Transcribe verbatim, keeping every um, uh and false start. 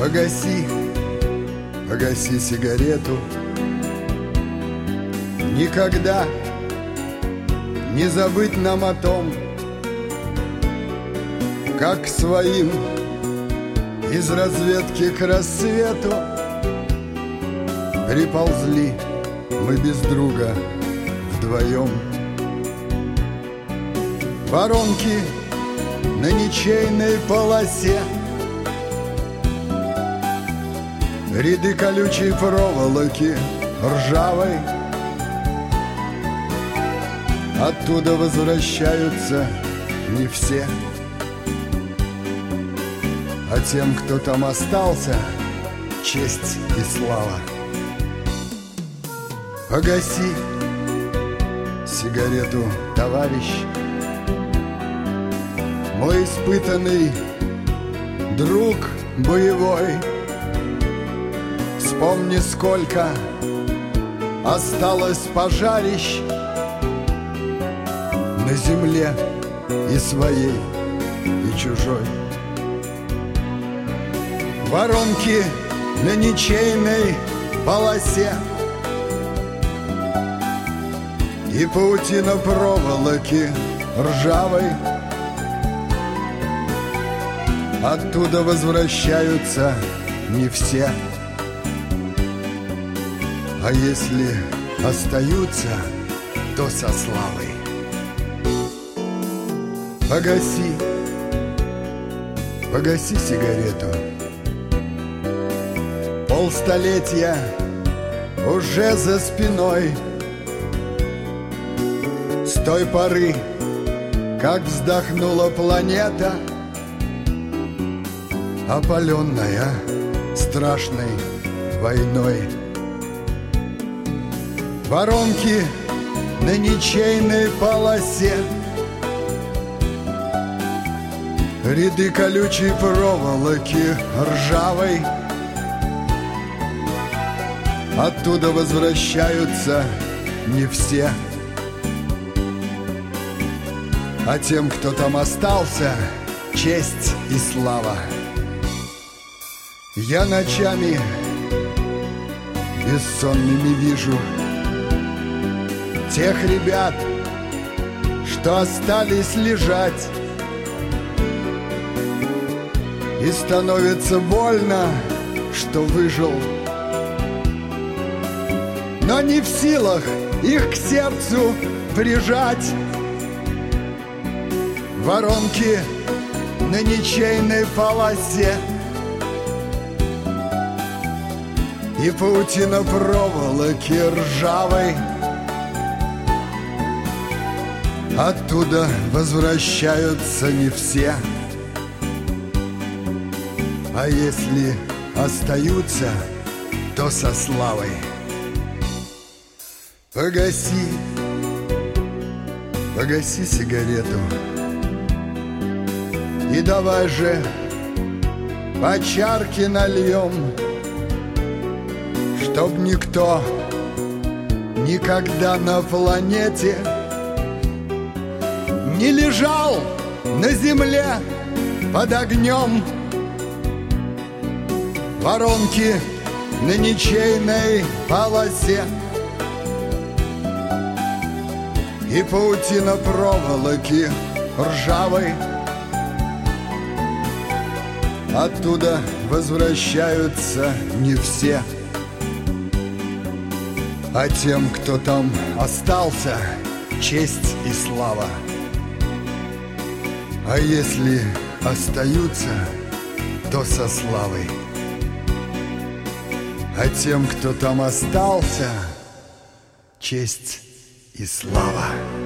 Погаси, погаси сигарету. Никогда не забыть нам о том, как своим из разведки к рассвету приползли мы без друга вдвоем. Воронки на ничейной полосе, ряды колючей проволоки ржавой. Оттуда возвращаются не все, а тем, кто там остался, честь и слава. Погаси сигарету, товарищ, мой испытанный друг боевой. Вспомни, сколько осталось пожарищ на земле и своей, и чужой. Воронки на ничейной полосе и паутина проволоки ржавой. Оттуда возвращаются не все, а если остаются, то со славой. Погаси, погаси сигарету. Полстолетия уже за спиной, с той поры, как вздохнула планета, опаленная страшной войной. Воронки на ничейной полосе, ряды колючей проволоки ржавой. Оттуда возвращаются не все, а тем, кто там остался, честь и слава. Я ночами бессонными вижу тех ребят, что остались лежать, и становится больно, что выжил, но не в силах их к сердцу прижать. Воронки на ничейной полосе и паутина проволоки ржавой. Оттуда возвращаются не все, а если остаются, то со славой. Погаси, погаси сигарету и давай же по чарке нальем, чтоб никто никогда на планете не лежал на земле под огнем. Воронки на ничейной полосе и паутина проволоки ржавой. Оттуда возвращаются не все, а тем, кто там остался, честь и слава. А если остаются, то со славой. А тем, кто там остался, честь и слава.